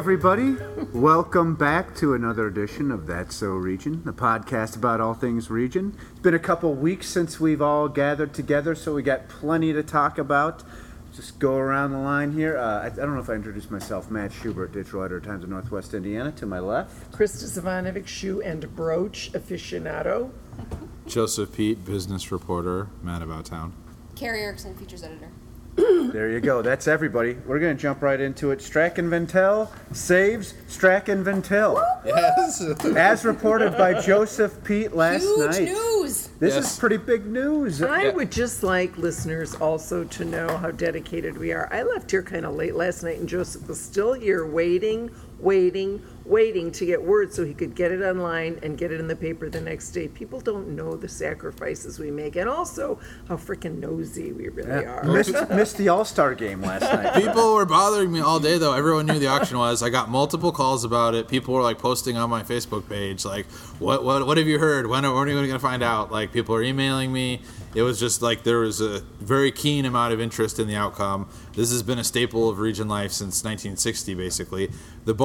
everybody. Welcome back to another edition of That's So Region, the podcast about all things region. It's been a couple weeks since we've all gathered together, so we got plenty to talk about. Just go around the line here. I don't know if I introduced myself. Matt Schubert, digital editor, Times of Northwest Indiana. To my left, Krista Savanovic, shoe and brooch aficionado. Joseph Pete, business reporter, Mad About Town. Carrie Erickson, features editor. There you go. That's everybody. We're going to jump right into it. Strachan Ventel saves Strachan Ventel. Yes. As reported by Joseph Pete last night. Huge news. This is pretty big news. I would just like listeners also to know how dedicated we are. I left here kind of late last night, and Joseph was still here waiting to get word so he could get it online and get it in the paper the next day. People don't know the sacrifices we make, and also how freaking nosy we really are. Missed the All-Star game last night. People were bothering me all day, though. Everyone knew the auction was. I got multiple calls about it. People were like posting on my Facebook page, like, "What have you heard? When are you going to find out?" Like, people are emailing me. It was just like there was a very keen amount of interest in the outcome. This has been a staple of region life since 1960, basically. The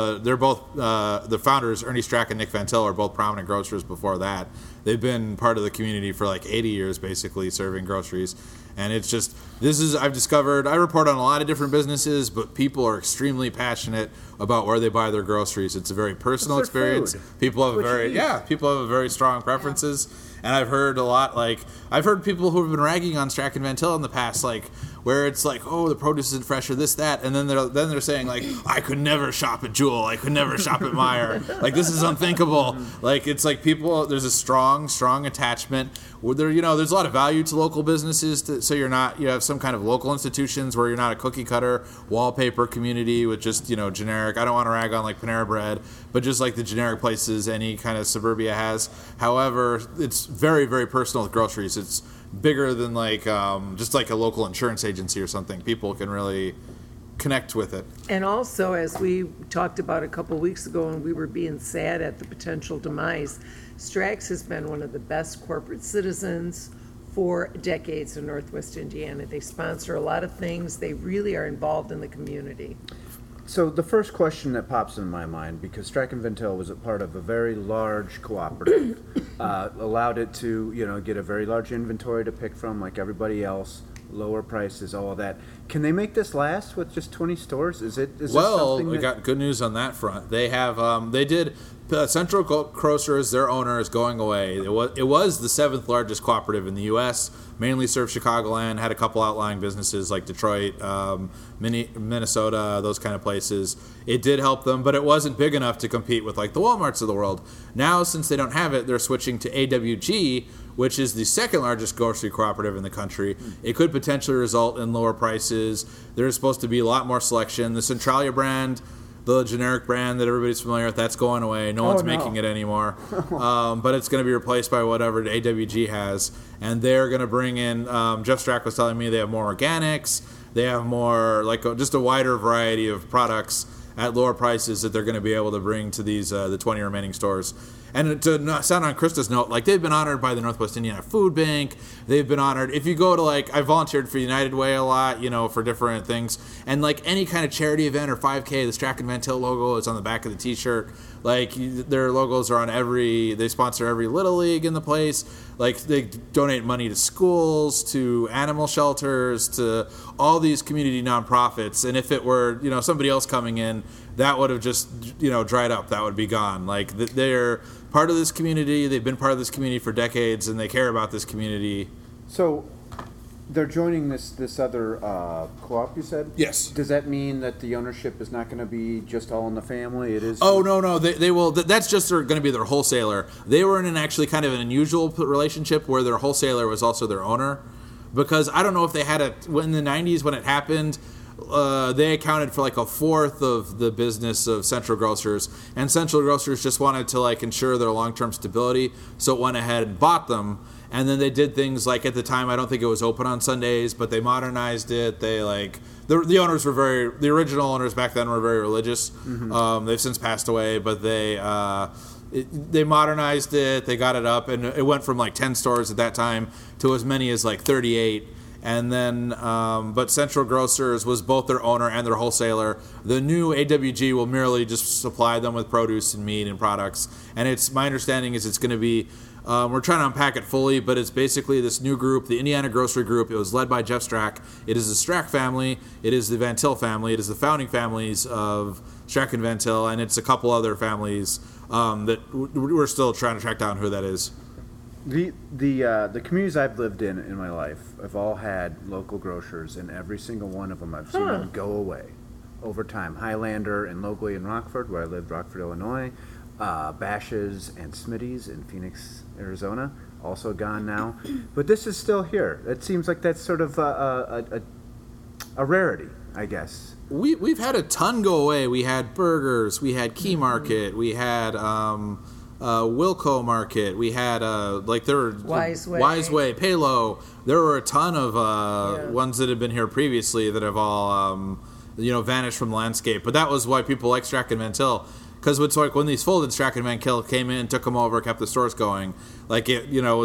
founders, Ernie Strack and Nick Ventel, are both prominent grocers before that. They've been part of the community for like 80 years, basically, serving groceries. And it's just, I've discovered, I report on a lot of different businesses, but people are extremely passionate about where they buy their groceries. It's a very personal experience. Food. People have very strong preferences. And I've heard a lot, I've heard people who have been ragging on Strack and Ventel in the past, where it's like, oh, the produce isn't fresh or this, that, and then they're saying, like, I could never shop at Jewel, I could never shop at Meijer, like, this is unthinkable. Like, it's like people, there's a strong attachment. There's a lot of value to local businesses, so you have some kind of local institutions where you're not a cookie cutter wallpaper community with just, generic, I don't want to rag on like Panera Bread, but just like the generic places any kind of suburbia has. However, it's very, very personal with groceries. It's bigger than just like a local insurance agency or something. People can really connect with it. And also, as we talked about a couple weeks ago when we were being sad at the potential demise, Strax has been one of the best corporate citizens for decades in Northwest Indiana. They sponsor a lot of things. They really are involved in the community. So the first question that pops in my mind, because Strachan Ventel was a part of a very large cooperative, allowed it to, get a very large inventory to pick from like everybody else, lower prices, all of that. Can they make this last with just 20 stores? We got good news on that front. They have, Central Grocers, their owner, is going away. It was the 7th largest cooperative in the U.S., mainly served Chicagoland, had a couple outlying businesses like Detroit, Minnesota, those kind of places. It did help them, but it wasn't big enough to compete with like the Walmarts of the world. Now, since they don't have it, they're switching to AWG, which is the 2nd largest grocery cooperative in the country. It could potentially result in lower prices. There's supposed to be a lot more selection. The Centralia brand, the generic brand that everybody's familiar with, that's going away. No one's making it anymore. But it's going to be replaced by whatever AWG has. And they're going to bring in, Jeff Strack was telling me they have more organics. They have more, just a wider variety of products at lower prices that they're going to be able to bring to these the 20 remaining stores. And to not sound on Krista's note, they've been honored by the Northwest Indiana Food Bank. They've been honored. If you go to I volunteered for United Way a lot, for different things. And any kind of charity event or 5K, the Strack and Ventel logo is on the back of the T-shirt. Their logos are on they sponsor every Little League in the place. They donate money to schools, to animal shelters, to all these community nonprofits. And if it were, somebody else coming in, that would have just, dried up. That would be gone. They're part of this community. They've been part of this community for decades, and they care about this community. So they're joining this other co-op, you said? Yes. Does that mean that the ownership is not going to be just all in the family? It is. Oh, no. They will. That's just going to be their wholesaler. They were in an actually kind of an unusual relationship where their wholesaler was also their owner. Because I don't know if they had in the 90s when it happened, they accounted for a fourth of the business of Central Grocers, and Central Grocers just wanted to ensure their long-term stability, so it went ahead and bought them. And then they did things at the time, I don't think it was open on Sundays, but they modernized it. They the owners were the original owners back then were very religious. Mm-hmm. They've since passed away, but they modernized it. They got it up, and it went from 10 stores at that time to as many as 38. And then, but Central Grocers was both their owner and their wholesaler. The new AWG will merely just supply them with produce and meat and products. And it's my understanding is it's going to be, we're trying to unpack it fully, but it's basically this new group, the Indiana Grocery Group. It was led by Jeff Strack. It is the Strack family. It is the Van Til family. It is the founding families of Strack and Van Til, and it's a couple other families that we're still trying to track down who that is. The communities I've lived in my life have all had local grocers, and every single one of them I've seen them go away over time. Highlander and locally in Rockford, where I lived, Rockford, Illinois. Bash's and Smitty's in Phoenix, Arizona, also gone now. But this is still here. It seems like that's sort of a rarity, I guess. We've had a ton go away. We had Burgers, we had Key Market, we had Wilco Market, we had there were Wiseway, Palo. There were a ton of ones that have been here previously that have all vanished from the landscape. But that was why people like Strack and Van Til. Because it's like when these folded, Strack and Van Til came in, took them over, kept the stores going. Like it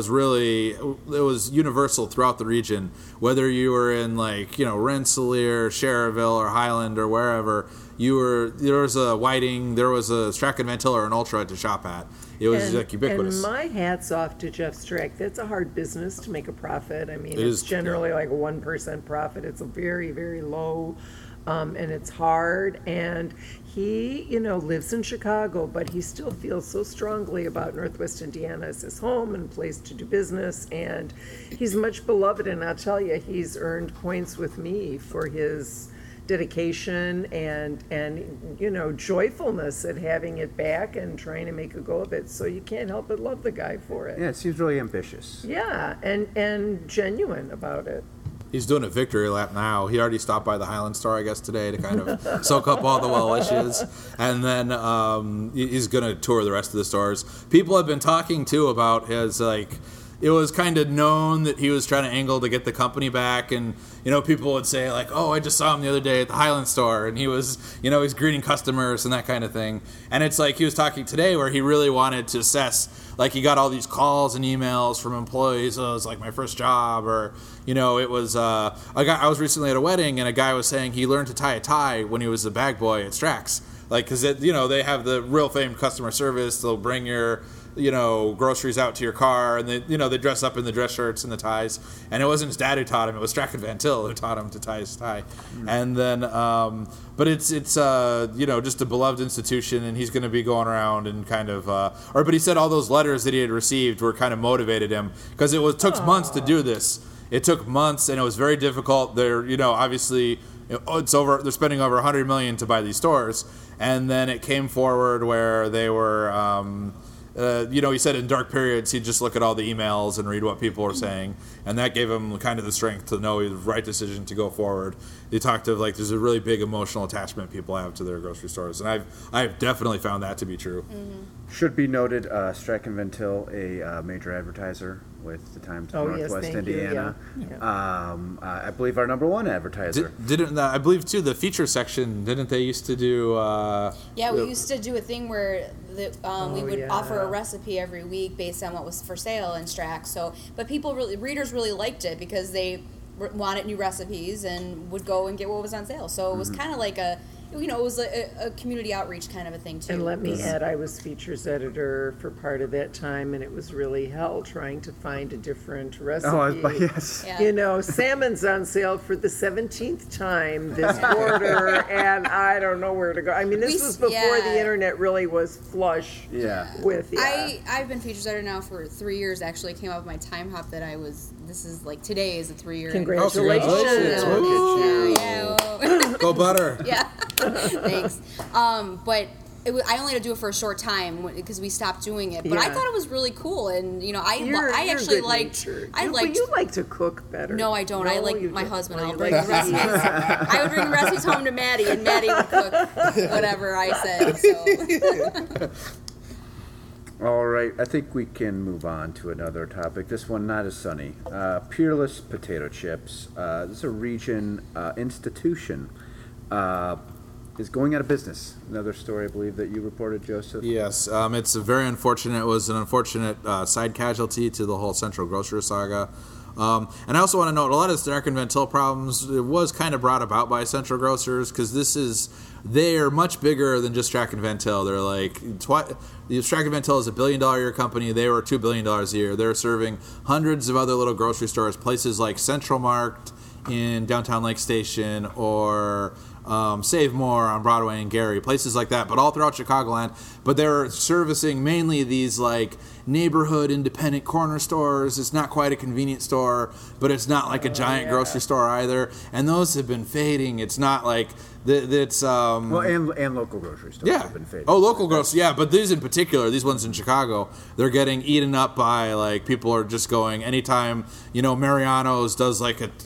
was universal throughout the region. Whether you were in Rensselaer, Cherville, or Highland, or wherever, there was a Whiting, there was a Strack and Van Til or an Ultra to shop at. It was ubiquitous. And my hat's off to Jeff Strack. That's a hard business to make a profit. I mean, it's generally like a 1% profit. It's a very, very low. And it's hard, and he, lives in Chicago, but he still feels so strongly about Northwest Indiana as his home and place to do business, and he's much beloved, and I'll tell you, he's earned points with me for his dedication and joyfulness at having it back and trying to make a go of it, so you can't help but love the guy for it. Yeah, it seems really ambitious. Yeah, and genuine about it. He's doing a victory lap now. He already stopped by the Highland store, I guess, today to kind of soak up all the well wishes. And then he's going to tour the rest of the stores. People have been talking, too, about his, it was kind of known that he was trying to angle to get the company back. And, people would say, oh, I just saw him the other day at the Highland store. And he was, he's greeting customers and that kind of thing. And it's like he was talking today where he really wanted to assess, he got all these calls and emails from employees. Oh, it was my first job, or it was I was recently at a wedding and a guy was saying he learned to tie a tie when he was a bag boy at Strack's, because they have the real famed customer service. They'll bring your groceries out to your car, and they dress up in the dress shirts and the ties. And it wasn't his dad who taught him; it was Strack and Van Til who taught him to tie his tie. And then, but it's just a beloved institution, and he's going to be going around and kind of. But he said all those letters that he had received were kind of motivated him, because took months to do this. It took months, and it was very difficult. They're obviously. It's over. They're spending over $100 million to buy these stores, and then it came forward where they were. He said in dark periods he'd just look at all the emails and read what people were saying, and that gave him kind of the strength to know the right decision to go forward. They talked of there's a really big emotional attachment people have to their grocery stores, and I've definitely found that to be true. Mm-hmm. Should be noted, Strack and Van Til, a major advertiser with the Times of Northwest Indiana. I believe our number one advertiser. I believe too the feature section, didn't they used to do? We used to do a thing where we would offer a recipe every week based on what was for sale in Strack. So, but readers really liked it because they wanted new recipes and would go and get what was on sale. So it was kind of like it was a community outreach kind of a thing too. And let me add, I was features editor for part of that time, and it was really hell trying to find a different recipe. Oh, yes. Yeah. Salmon's on sale for the 17th time this quarter, and I don't know where to go. I mean, this was before the internet really was flush with. I've been features editor now for 3 years. Actually, it came up with my time hop that I was. This is today is a 3-year. Congratulations! Go butter. Yeah. Thanks. But I only had to do it for a short time because we stopped doing it. But I thought it was really cool, and I actually liked. But you like to cook better. No, I don't. No, I like my husband. Well, I'll bring the recipes. I would bring the recipes home to Maddie, and Maddie would cook whatever I said. So. All right, I think we can move on to another topic. This one not as sunny. Peerless potato chips. This is a region institution. Is going out of business. Another story, I believe, that you reported, Joseph. Yes, it's very unfortunate. It was an unfortunate side casualty to the whole Central Grocer saga. And I also want to note a lot of the Strack and Van Til problems was kind of brought about by Central Grocers because they are much bigger than just Strack and Van Til. They're like Strack and Van Til is $1 billion a year company. They were $2 billion a year. They're serving hundreds of other little grocery stores, places like Central Mart in downtown Lake Station or Save More on Broadway and Gary, places like that, but all throughout Chicagoland. But they're servicing mainly these like neighborhood independent corner stores. It's not quite a convenience store, but it's not like a giant grocery store either. And those have been fading. It's not like it's well, and local grocery stores have been fading. Oh, local grocery, yeah. But these in particular, these ones in Chicago, they're getting eaten up by like people are just going anytime Mariano's does like a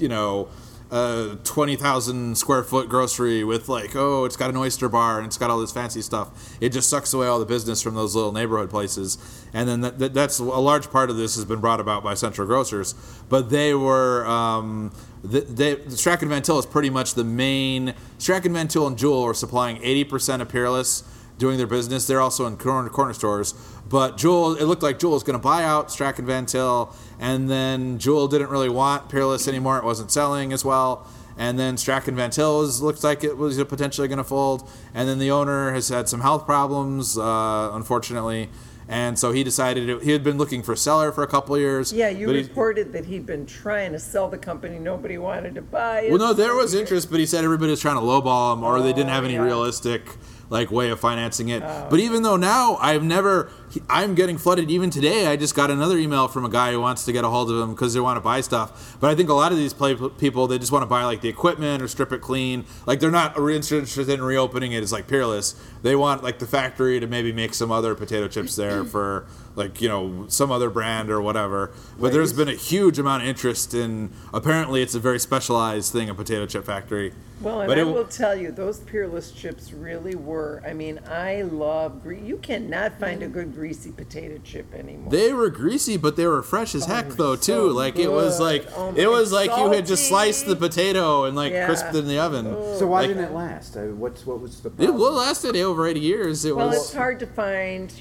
20,000 square foot grocery with like, it's got an oyster bar and it's got all this fancy stuff. It just sucks away all the business from those little neighborhood places. And then that's a large part of this has been brought about by Central Grocers. But they were, Strack and Van Til is pretty much the main. Strack and Van Til and Jewel are supplying 80% of Peerless doing their business. They're also in corner stores. But Jewel, it looked like Jewel was going to buy out Strack and Van Til, and then Jewel didn't really want Peerless anymore. It wasn't selling as well. And then Strack and Van Til looked like it was potentially going to fold. And then the owner has had some health problems, unfortunately. And so he decided he had been looking for a seller for a couple of years. Yeah, you reported that he'd been trying to sell the company. Nobody wanted to buy it. Well, no, there was interest, but he said everybody was trying to lowball him, or they didn't have any realistic way of financing it. But even though now I'm getting flooded even today. I just got another email from a guy who wants to get a hold of him because they want to buy stuff. But I think a lot of these people, they just want to buy like the equipment or strip it clean. Like they're not interested in reopening it as like Peerless. They want like the factory to maybe make some other potato chips there for like, some other brand or whatever. But there's been a huge amount of interest in, apparently it's a very specialized thing, a potato chip factory. Well, and I will tell you, those Peerless chips really were. I mean, I love you cannot find a good greasy potato chip anymore. They were greasy, but they were fresh as heck, though, too. Like good. It was like you had just sliced the potato and crisped it in the oven. So why didn't it last? What was the problem? It lasted over 80 years. It's hard to find,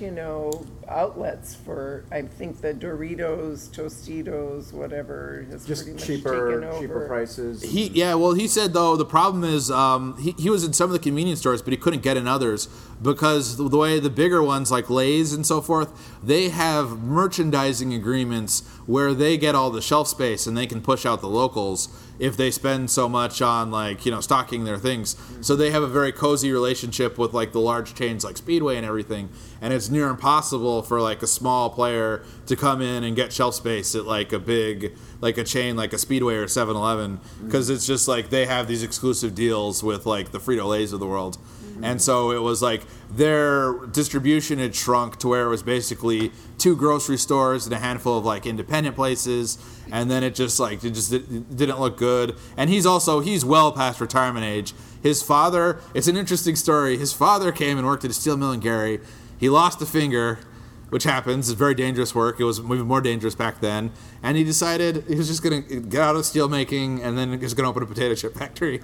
outlets for. I think the Doritos, Tostitos, whatever, has just pretty much cheaper taken over. Cheaper prices. He said though the problem is he was in some of the convenience stores, but he couldn't get in others because the way the bigger ones like Lay's and so forth, they have merchandising agreements where they get all the shelf space and they can push out the locals if they spend so much on stocking their things. So they have a very cozy relationship with like the large chains like Speedway and everything, and it's near impossible for like a small player to come in and get shelf space at like a big a chain like a Speedway or 7-Eleven because it's just like they have these exclusive deals with like the Frito-Lays of the world. And so it was like their distribution had shrunk to where it was basically 2 grocery stores and a handful of like independent places, and then it didn't look good. And he's well past retirement age. His father, it's an interesting story. His father came and worked at a steel mill in Gary. He lost a finger, which happens. It's very dangerous work. It was even more dangerous back then. And he decided he was just going to get out of steel making and then he was going to open a potato chip factory.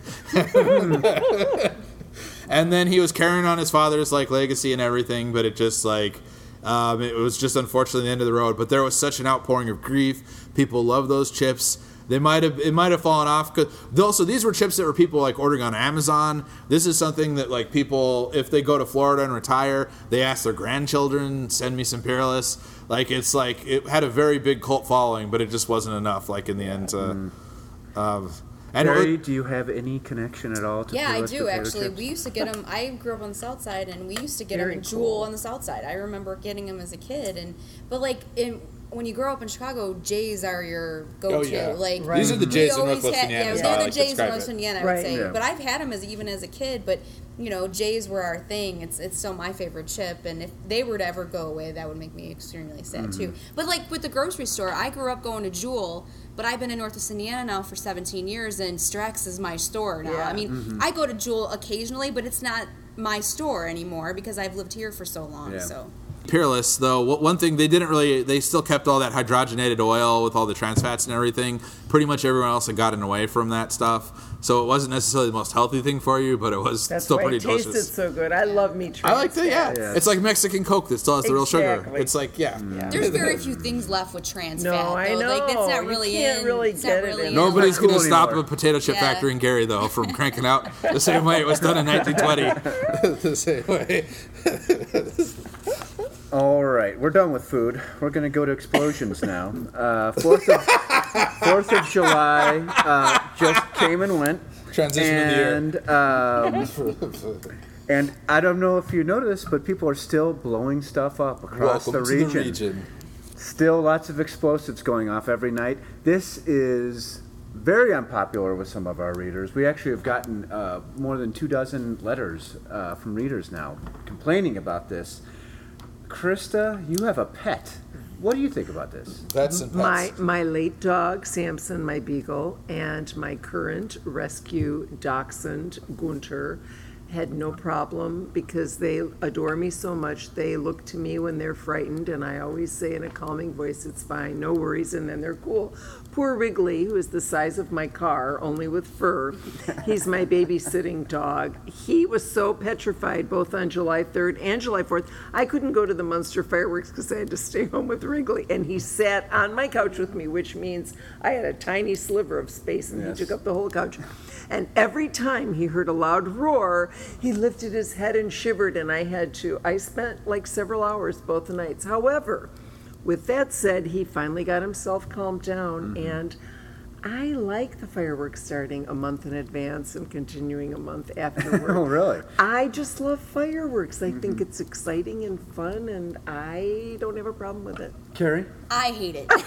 And then he was carrying on his father's legacy and everything, but it just it was just unfortunately the end of the road. But there was such an outpouring of grief. People love those chips. It might have fallen off. Also, these were chips that were people ordering on Amazon. This is something that people, if they go to Florida and retire, they ask their grandchildren, send me some Peerless. It had a very big cult following, but it just wasn't enough. In the end, And Mary, do you have any connection at all to Peerless I do actually. Chips? We used to get them. I grew up on the South Side, and we used to get them in Jewel on the South Side. I remember getting them as a kid, when you grow up in Chicago, J's are your go-to. Oh, yeah. Right. These are the J's in Northwest Indiana. They're the J's in Northwest Indiana, I would say. Yeah. But I've had them even as a kid. But J's were our thing. It's still my favorite chip, and if they were to ever go away, that would make me extremely sad too. But with the grocery store, I grew up going to Jewel. But I've been in Northwest Indiana now for 17 years, and Strax is my store now. Yeah. I mean, I go to Jewel occasionally, but it's not my store anymore because I've lived here for so long. Yeah. So. Peerless, though, one thing they still kept all that hydrogenated oil with all the trans fats and everything. Pretty much everyone else had gotten away from that stuff. So it wasn't necessarily the most healthy thing for you, but it was still pretty delicious. It tasted so good. I love meat trans I liked it, yeah. Yeah. It's like Mexican Coke that still has the real sugar. It's like, yeah. There's very few things left with trans fat, though. I know. Like, that's not really You can't in. really It's get not it really in. in. Nobody's going to cool stop anymore. a potato chip factory in Gary, though, from cranking out the same way it was done in 1920. The same way. All right, we're done with food. We're going to go to explosions now. 4th of July just came and went. Transition of the year. And I don't know if you noticed, but people are still blowing stuff up across Welcome the to region. the region. Still lots of explosives going off every night. This is very unpopular with some of our readers. We actually have gotten more than 24 letters from readers now complaining about this. Krista, you have a pet. What do you think about this? Pets and pets. My late dog, Samson, my beagle, and my current rescue dachshund, Gunter, had no problem because they adore me so much. They look to me when they're frightened, and I always say in a calming voice, it's fine, no worries, and then they're cool. Poor Wrigley, who is the size of my car, only with fur, he's my babysitting dog. He was so petrified both on July 3rd and July 4th. I couldn't go to the Munster fireworks because I had to stay home with Wrigley, and he sat on my couch with me, which means I had a tiny sliver of space, and Yes. he took up the whole couch. And every time he heard a loud roar, he lifted his head and shivered, and I spent like several hours both nights. However, with that said, he finally got himself calmed down, and I like the fireworks starting a month in advance and continuing a month afterward. Oh, really? I just love fireworks. I think it's exciting and fun, and I don't have a problem with it. Carrie? I hate it.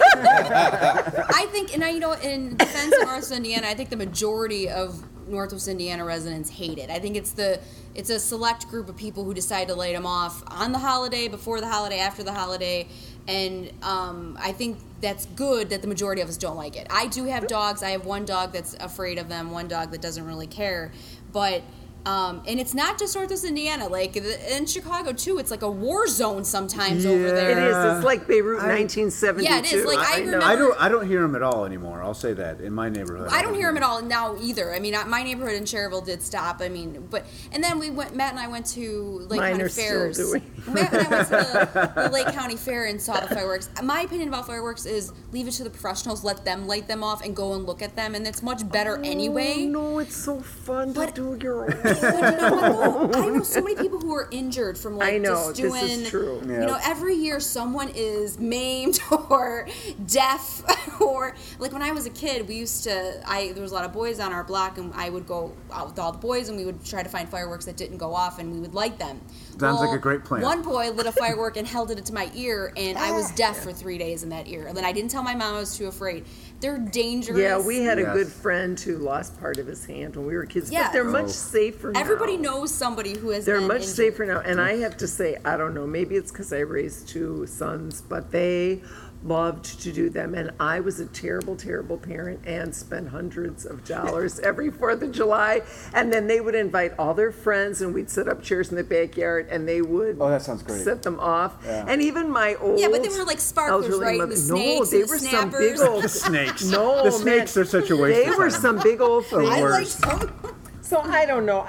I think, and in defense of Northwest Indiana, I think the majority of Northwest Indiana residents hate it. I think it's a select group of people who decide to light them off on the holiday, before the holiday, after the holiday, and I think that's good that the majority of us don't like it. I do have dogs. I have one dog that's afraid of them, one dog that doesn't really care, but and it's not just Northwest Indiana. Like in Chicago too, it's like a war zone sometimes over there. It is. It's like Beirut in 1972. Yeah, it is. Like I remember. I don't hear them at all anymore. I'll say that in my neighborhood. I don't hear them at all now either. I mean, my neighborhood in Cherryville did stop. I mean, and then Matt and I went to Lake Mine County are still Fairs. doing. Matt and I went to the Lake County Fair and saw the fireworks. My opinion about fireworks is leave it to the professionals, let them light them off and go and look at them, and it's much better anyway. Oh, no, it's so fun to do your own. But you know what, though? I know so many people who are injured from I know, just doing. this is true. Yeah. You know, every year someone is maimed or deaf or like when I was a kid, there was a lot of boys on our block, and I would go out with all the boys, and we would try to find fireworks that didn't go off, and we would light them. Sounds like a great plan. One boy lit a firework and held it to my ear, and I was deaf for 3 days in that ear. And then I didn't tell my mom, I was too afraid. They're dangerous. Yeah, we had a Yes. good friend who lost part of his hand when we were kids. Yeah. But they're Oh. much safer now. Everybody knows somebody who has They're been much injured. safer now. And I have to say, I don't know, maybe it's because I raised two sons, but they loved to do them. And I was a terrible, terrible parent and spent hundreds of dollars every 4th of July. And then they would invite all their friends, and we'd set up chairs in the backyard, and they would Oh, that sounds great. set them off. Yeah. And even my old... Yeah, but they were like sparklers, elderly right? mother- The No, snakes they and the were some big snappers. old... The snakes. No, the snakes man. are such a waste They of were time. some big old things. I like worst. some. So I don't know.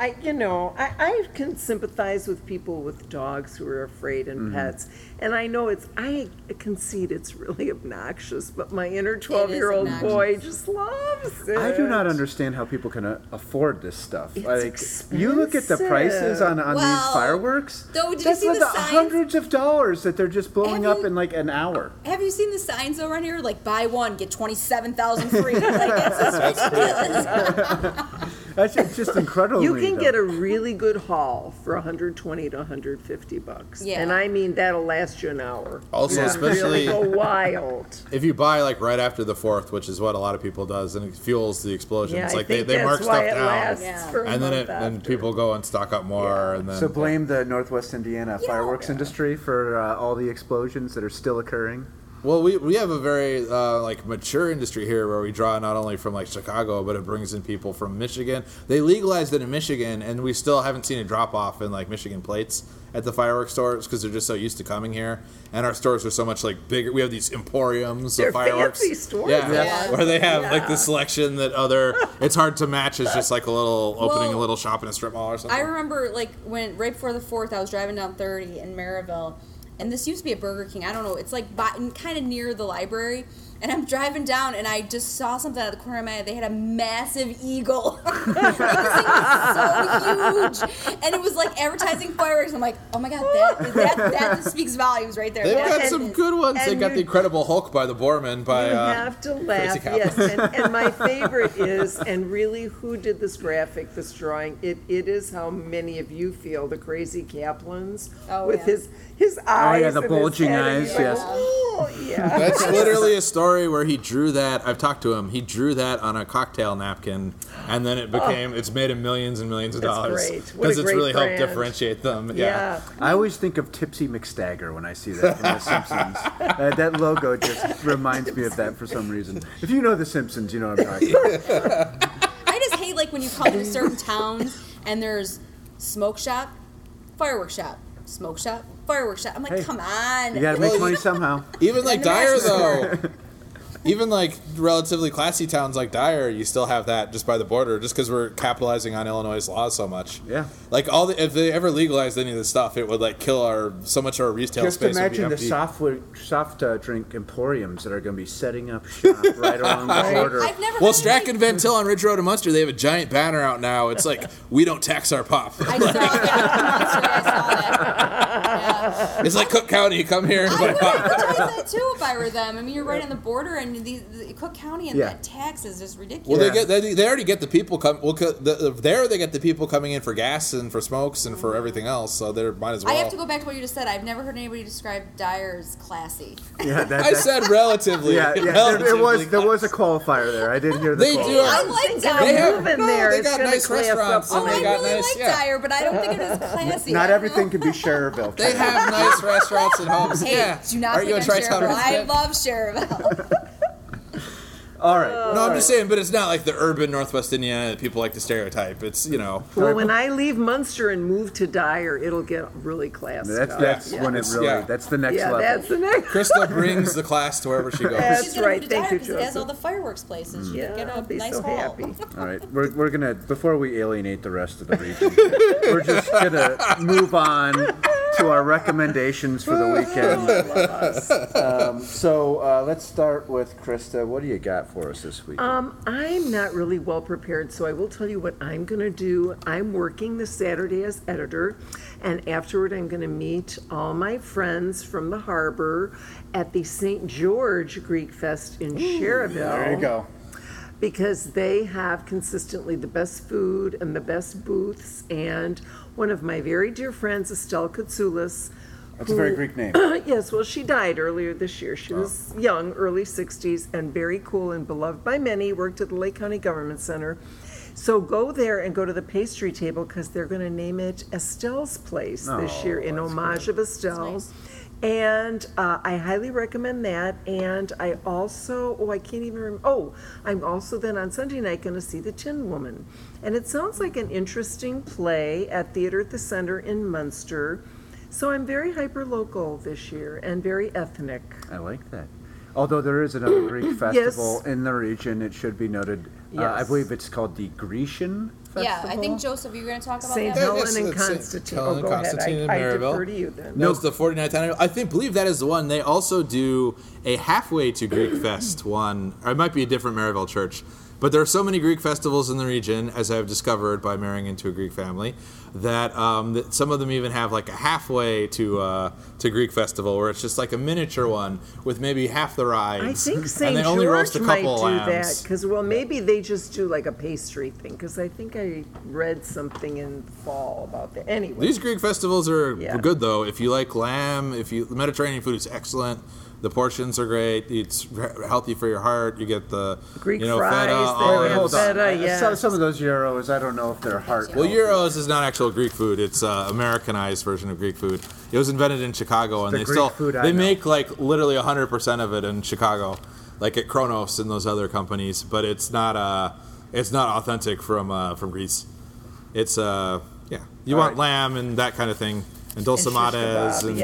I can sympathize with people with dogs who are afraid and pets. And I know I concede it's really obnoxious, but my inner 12-year-old obnoxious. boy just loves it. I do not understand how people can afford this stuff. It's You look at the prices on Well, these fireworks. though, did you that's see like the signs? hundreds of dollars that they're just blowing Have up you- in like an hour. Have you seen the signs around here? Like, buy one, get 27,000 free. Like, it's just ridiculous. That's just incredible. You can get a really good haul for $120 to $150. Yeah. And I mean, that'll last you an hour. Also, Yeah. especially Really go wild. if you buy like right after the 4th, which is what a lot of people does, and it fuels the explosions. Yeah, I like think they that's mark why stuff it down, lasts Yeah. for a and then month and after. people go and stock up more, and then So blame the Northwest Indiana fireworks industry for all the explosions that are still occurring. Well, we have a very mature industry here where we draw not only from like Chicago, but it brings in people from Michigan. They legalized it in Michigan, and we still haven't seen a drop off in like Michigan plates at the fireworks stores because they're just so used to coming here. And our stores are so much like bigger. We have these emporiums of fireworks. Fancy stores. Yeah, where they have like the selection that it's hard to match. It's just like a little opening a little shop in a strip mall or something. I remember like when right before the 4th, I was driving down 30 in Maryville. And this used to be a Burger King. I don't know. It's like kind of near the library. And I'm driving down, and I just saw something out of the corner of my eye. They had a massive eagle. This thing was so huge. And it was like advertising fireworks. I'm like, oh my God, that speaks volumes right there. They've got some good ones. They got The Incredible Hulk by the Borman by You have to laugh, yes. And my favorite is, and really who did this graphic, this drawing, it is how many of you feel the crazy Kaplan's with his eyes. Oh, yeah, the bulging eyes, yes. Oh, yeah. That's literally a story where he drew that. I've talked to him. He drew that on a cocktail napkin, and then it's made him millions and millions of dollars. Because it's really helped differentiate them. Yeah. I always think of Tipsy McStagger when I see that from The Simpsons. That logo just reminds me of that for some reason. If you know The Simpsons, you know what I'm talking about. I just hate like when you come to certain towns and there's smoke shop, fireworks shop, smoke shop, fireworks shop. I'm like, come on. You gotta make money somehow. Even like Dyer, though. Even like relatively classy towns like Dyer, you still have that just by the border, just because we're capitalizing on Illinois' laws so much. Yeah. Like if they ever legalized any of this stuff, it would like kill so much of our retail just space. Just imagine the soft drink emporiums that are going to be setting up shop right along the border. Strack and Van Til on Ridge Road in Munster, they have a giant banner out now. It's like, we don't tax our pop. I saw that. It's like Cook County, come here and buy pop. I would advertise that too if I were them. I mean, you're right on the border, and the Cook County and that tax is just ridiculous. Well, they already get the people they get the people coming in for gas and for smokes and for everything else, so they might as well. I have to go back to what you just said. I've never heard anybody describe Dyer as classy. Yeah, I said relatively. Relatively there was a qualifier there. I didn't hear the qualifier. They do. I like Dyer. They got nice restaurants. I really like Dyer, but I don't think it is classy. Not everything can be Cherville. They have nice restaurants and homes. Hey, do not think I'm Cherville. I love Cherville. All right. No, I'm just saying, but it's not like the urban Northwest Indiana that people like to stereotype. It's, Well, when I leave Munster and move to Dyer, it'll get really classy. That's when it really, that's the next level. That's the next. Krista brings the class to wherever she goes. That's right. Thank you, Joseph. It has all the fireworks places. You can get a nice so haul. Happy. All right. We're going to, before we alienate the rest of the region, we're just going to move on to our recommendations for the weekend. So let's start with Krista. What do you got for us this week? I'm not really well prepared, so I will tell you what I'm going to do. I'm working this Saturday as editor, and afterward I'm going to meet all my friends from the harbor at the St. George Greek Fest in Cherville. There you go. Because they have consistently the best food and the best booths, and one of my very dear friends, Estelle Koutsulis. That's a very Greek name. Yes, well, she died earlier this year. She was young, early 60s, and very cool and beloved by many, worked at the Lake County Government Center. So go there and go to the pastry table because they're going to name it Estelle's Place this year in homage of Estelle. Nice. And I highly recommend that. And I also, I can't even remember. I'm also then on Sunday night going to see The Tin Woman. And it sounds like an interesting play at Theater at the Center in Munster. So I'm very hyper-local this year and very ethnic. I like that. Although there is another Greek festival in the region, it should be noted. I believe it's called the Grecian Festival. Yeah, I think, Joseph, you're going to talk about St. that? Helen and Constantine. Helen and Constantine in Maryville. I defer to you then. No, it's the 49th annual. I believe that is the one. They also do a halfway to Greek Fest one. Or it might be a different Maryville church. But there are so many Greek festivals in the region, as I've discovered by marrying into a Greek family, that some of them even have like a halfway to Greek festival, where it's just like a miniature one with maybe half the rides. I think St. George might do that, because maybe they just do like a pastry thing, because I think I read something in fall about that. Anyway. These Greek festivals are good, though. If you like lamb, the Mediterranean food is excellent. The portions are great. It's healthy for your heart. You get the Greek feta, fries, olives. feta, yeah. Some of those gyros, I don't know if they're heart. Well, gyros is not actual Greek food. It's Americanized version of Greek food. It was invented in Chicago, and they make like literally 100% of it in Chicago, like at Kronos and those other companies. But it's not authentic from Greece. It's you want lamb and that kind of thing. And dulcimades and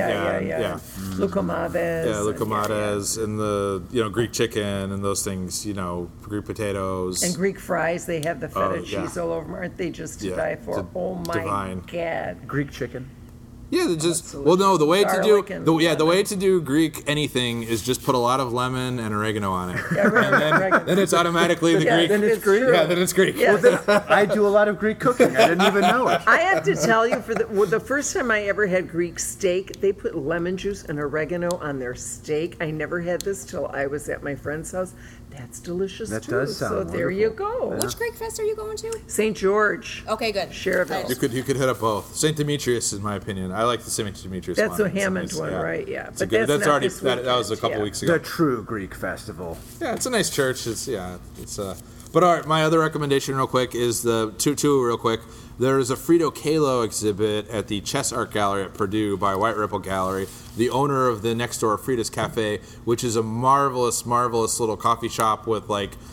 lucomades and the Greek chicken and those things, Greek potatoes and Greek fries. They have the feta cheese all over them. Aren't they just to die for? Oh my God! Greek chicken. Yeah, they're just the way to do Greek anything is just put a lot of lemon and oregano on it, and then it's automatically the Greek. Then it's Greek. Yeah, then it's Greek. Yes. Well, then I do a lot of Greek cooking. I didn't even know it. I have to tell you, for the first time I ever had Greek steak, they put lemon juice and oregano on their steak. I never had this till I was at my friend's house. That's delicious that too. Does sound so wonderful. There you go. Yeah. Which Greek fest are you going to? St. George. Okay, good. Cherville. You could hit up both. St. Demetrius, in my opinion. I like the St. Demetrius That's one. a Hammond one, right? Yeah, but that's already that was a couple weeks ago. The true Greek festival. Yeah, it's a nice church. But all right, my other recommendation, real quick, is the two real quick. There's a Frito Kahlo exhibit at the Chess Art Gallery at Purdue by White Ripple Gallery, the owner of the next door Frida's Cafe, which is a marvelous, marvelous little coffee shop with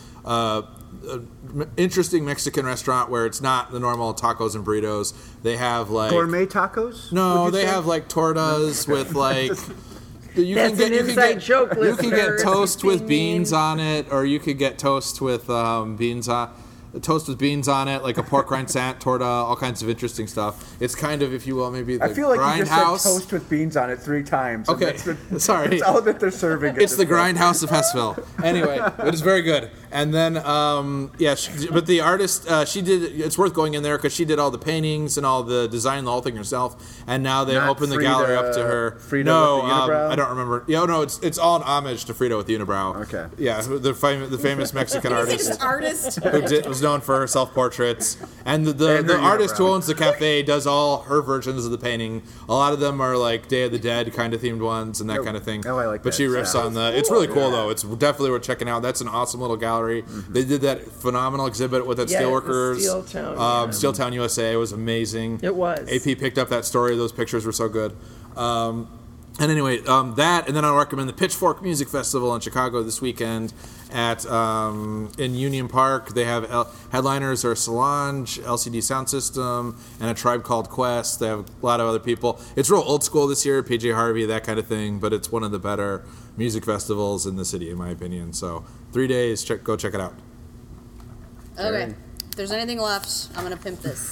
interesting Mexican restaurant where it's not the normal tacos and burritos. They have gourmet tacos. No, they have tortas with You That's an inside joke, listener. You can get toast with beans on it, or you could get toast with beans on it, like a pork rind torta, all kinds of interesting stuff. It's kind of, if you will, maybe the I feel like you grindhouse. just said toast with beans on it 3 times. Okay, sorry. It's all that they're serving. It's the grindhouse of Hessville. Anyway, it is very good. And then, but the artist, it's worth going in there because she did all the paintings and all the design, the whole thing herself. And now they open the gallery up to her. Frida with the unibrow? I don't remember. Yeah, no, it's all an homage to Frida with the unibrow. Okay. Yeah, the famous Mexican artist. Who was known for her self-portraits. And the artist who owns the cafe does all her versions of the painting. A lot of them are like Day of the Dead kind of themed ones and that kind of thing. Oh, I like that. But she riffs on it's really cool, though. It's definitely worth checking out. That's an awesome little gallery. Mm-hmm. They did that phenomenal exhibit with Steelworkers. Steeltown, USA. It was amazing. It was. AP picked up that story. Those pictures were so good. And anyway, that, and then I'll recommend the Pitchfork Music Festival in Chicago this weekend in Union Park. They have headliners are Solange, LCD Sound System, and a Tribe Called Quest. They have a lot of other people. It's real old school this year, PJ Harvey, that kind of thing, but it's one of the better music festivals in the city, in my opinion. So 3 days, go check it out. Okay. If there's anything left, I'm going to pimp this.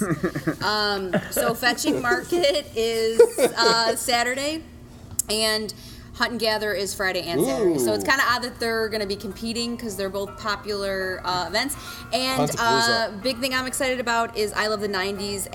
So Fetching Market is Saturday, and Hunt and Gather is Friday and Saturday. So it's kind of odd that they're going to be competing because they're both popular events. And big thing I'm excited about is I Love the 90s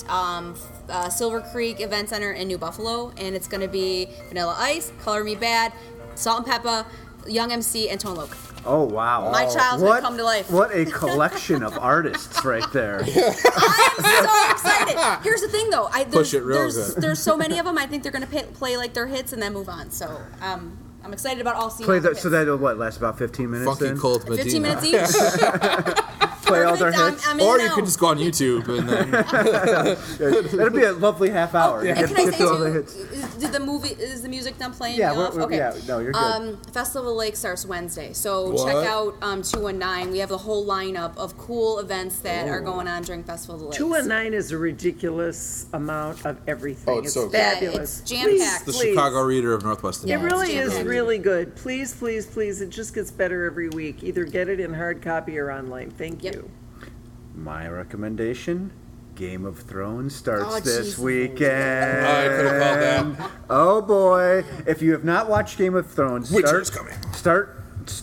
at Silver Creek Event Center in New Buffalo. And it's going to be Vanilla Ice, Color Me Bad, Salt and Pepper, Young MC, and Tone Loc. Oh, wow. My childhood come to life. What a collection of artists right there. I'm so excited. Here's the thing, though. There's so many of them. I think they're going to play like their hits and then move on. So I'm excited about all seeing So that'll last about 15 minutes Funky then? Cold Medina. 15 minutes each? Play all their hits? Or you could just go on YouTube and then... It'll be a lovely half hour. And can I say, too, is the music done playing? Yeah, okay. No, you're good. Festival of Lake starts Wednesday, so check out 219. We have a whole lineup of cool events that are going on during Festival of the Lakes. 219 is a ridiculous amount of everything. Oh, it's so good. Fabulous. It's jam-packed. The Chicago Reader of Northwest. It really is really good. Please, please, please. It just gets better every week. Either get it in hard copy or online. Thank you. My recommendation, Game of Thrones starts this Jesus. weekend. I could have called that. Oh boy. If you have not watched Game of Thrones, start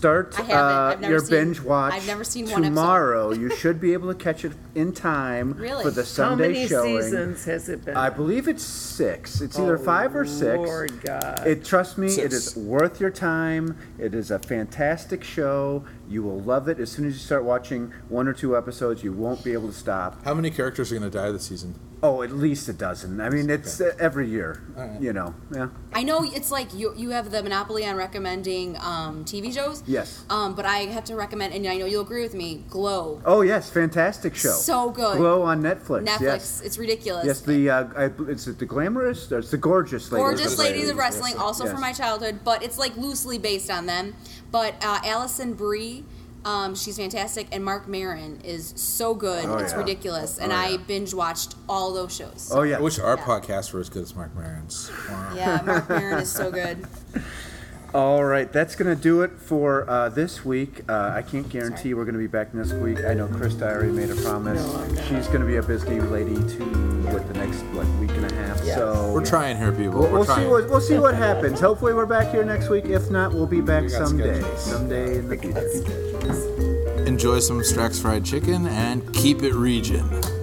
your binge watch. I've never seen one tomorrow. You should be able to catch it in time for the Sunday showing. How many seasons has it been? I believe it's 6. It's either 5 or 6. Lord God. Trust me, 6. it is worth your time. It is a fantastic show. You will love it. As soon as you start watching 1 or 2 episodes, you won't be able to stop. How many characters are going to die this season? Oh, at least a dozen. I mean, it's every year, you know. Yeah. I know it's like you have the monopoly on recommending TV shows. Yes. But I have to recommend, and I know you'll agree with me, Glow. Oh, yes, fantastic show. So good. Glow on Netflix. Netflix, yes. It's ridiculous. Yes, it's the glamorous, it's the gorgeous ladies. Gorgeous Ladies of Wrestling, also yes. from my childhood, but it's like loosely based on them. But Allison Brie, she's fantastic, and Mark Maron is so good. It's ridiculous, and I binge watched all those shows. Oh yeah. I wish our podcasts were as good as Mark Maron's. Wow. Yeah, Mark Maron is so good. All right, that's going to do it for this week. I can't guarantee we're going to be back next week. I know Krista already made a promise. No, I'm not. She's going to be a busy lady too with the next week and a half. Yes. So We're trying here, people. We'll see what happens. Hopefully we're back here next week. If not, we'll be back someday. schedules. Someday in the future. Enjoy some Strax fried chicken and keep it region.